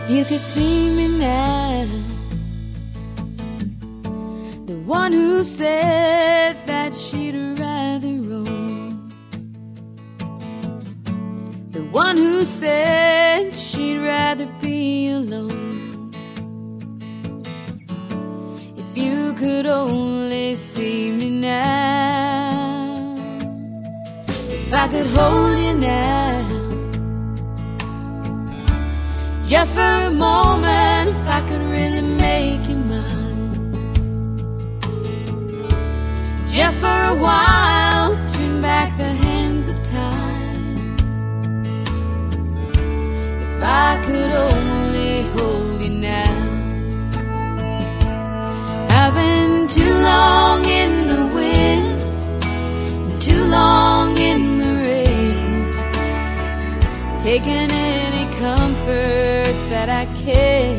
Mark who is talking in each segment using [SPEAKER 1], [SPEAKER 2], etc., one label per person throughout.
[SPEAKER 1] You could see me now, the one who said that she'd rather roam, the one who said she'd rather be alone. If you could only see me now, if I could hold you now, just for a moment, if I could really make you mine, just for a while, turn back the hands of time. If I could only hold you now. I've been too long in the wind, too long in the rain, taking any comfort that I can,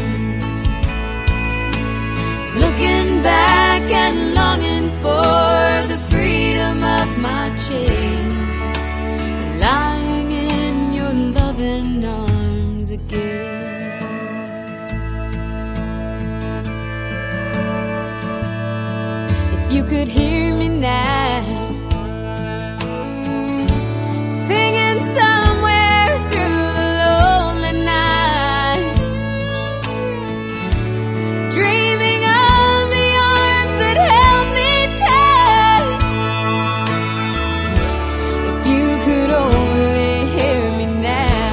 [SPEAKER 1] looking back and longing for the freedom of my chains, lying in your loving arms again. If you could hear me now, singing somewhere through the lonely nights, dreaming of the arms that held me tight. If you could only hear me now.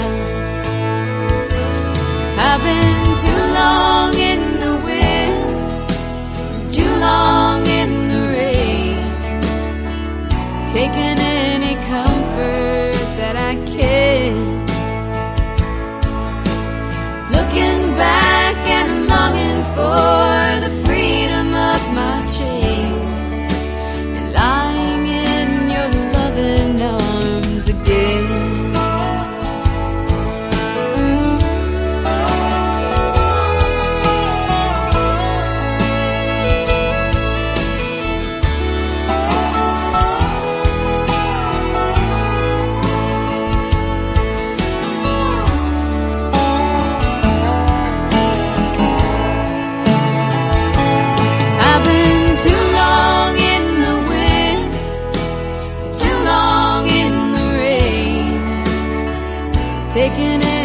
[SPEAKER 1] I've been too long in the wind, too long in the rain, taking any comfort that I can, looking back and longing for the freedom of my chains, and lying in your loving arms again. I've been too long in the wind, too long in the rain, taking